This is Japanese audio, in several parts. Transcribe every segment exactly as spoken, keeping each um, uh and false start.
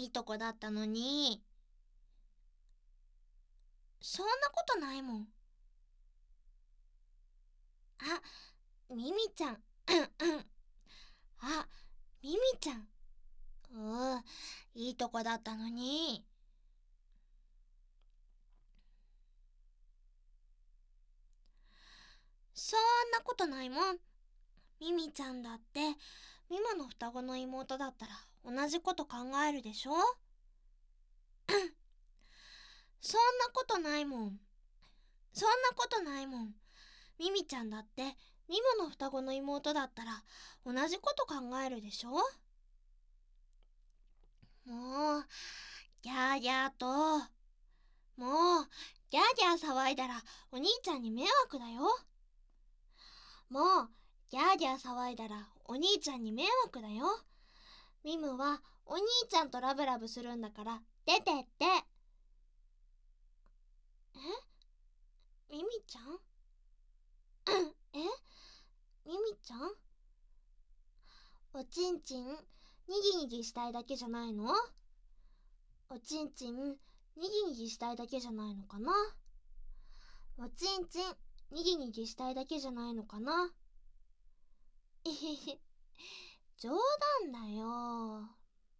いとこだったのに。そんなことないもん。あ、ミミちゃん。あ、ミミちゃん。うー、いいとこだったのに。そんなことないもん。ミミちゃんだって、ミモの双子の妹だったら同じこと考えるでしょ。そんなことないもん。そんなことないもん。ミミちゃんだって、ミモの双子の妹だったら同じこと考えるでしょ。もう、ギャーギャーと、もう、ギャーギャー騒いだらお兄ちゃんに迷惑だよ。もう、ギャーギャー騒いだらお兄ちゃんに迷惑だよ。ミムはお兄ちゃんとラブラブするんだから出てって。え、ミミちゃんえ、ミミちゃん、おちんちんにぎにぎしたいだけじゃないの？おちんちんにぎにぎしたいだけじゃないのかな。おちんちんにぎにぎしたいだけじゃないのかな。えへへ、冗談だよ。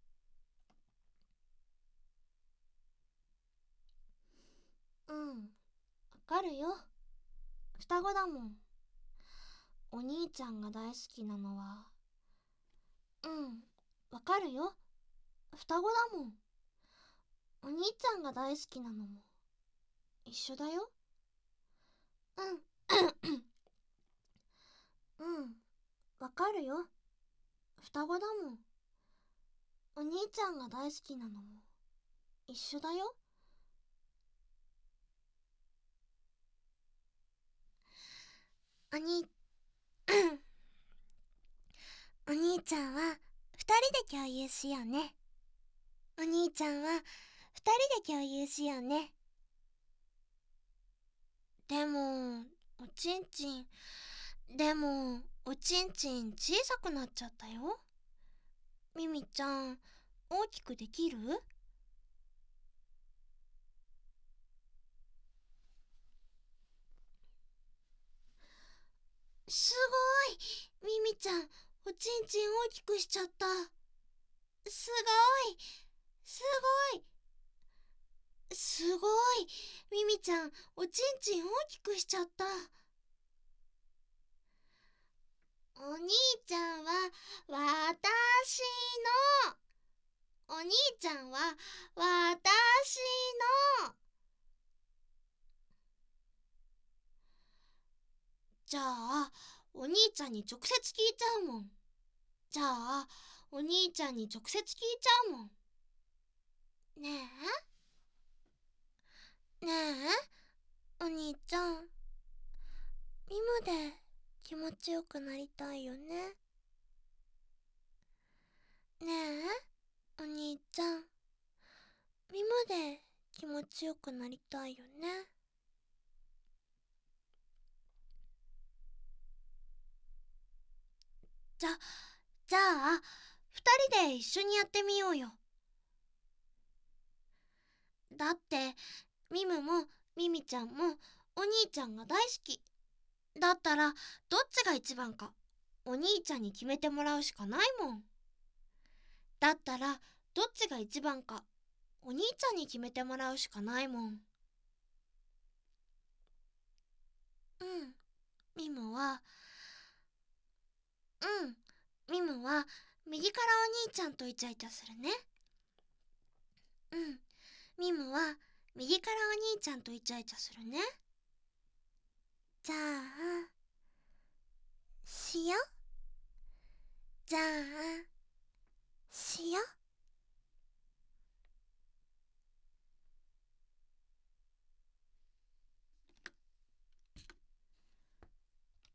うん、わかるよ。双子だもん。お兄ちゃんが大好きなのは、うん、わかるよ。双子だもん。お兄ちゃんが大好きなのも一緒だよ。うん。うん、わかるよ。双子だもん。お兄ちゃんが大好きなのも一緒だよ。おに、お兄ちゃんは二人で共有しようね。お兄ちゃんは二人で共有しようね。でも、おちんちん、でも、おちんちん小さくなっちゃったよ。ミミちゃん、大きくできる？すごい！ミミちゃん、おちんちん大きくしちゃった。すごい！すごい！すごい！ミミちゃん、おちんちん大きくしちゃった。お兄ちゃんは、わたしの。お兄ちゃんは、わたしの。じゃあ、お兄ちゃんに直接聞いちゃうもん。じゃあ、お兄ちゃんに直接聞いちゃうもん。ねえねえ、お兄ちゃん、ミムで気持ちよくなりたいよね。ねえ、お兄ちゃん、ミムで気持ちよくなりたいよね。じゃ、じゃあ、二人で一緒にやってみようよ。だって、ミムもミミちゃんもお兄ちゃんが大好き。だったら、どっちが一番か、お兄ちゃんに決めてもらうしかないもん。だったら、どっちが一番か、お兄ちゃんに決めてもらうしかないもん。うん、ミムは、うん、ミムは、右からお兄ちゃんとイチャイチャするね。うん、ミムは、右からお兄ちゃんとイチャイチャするね。じゃあ、しよ。じゃあ、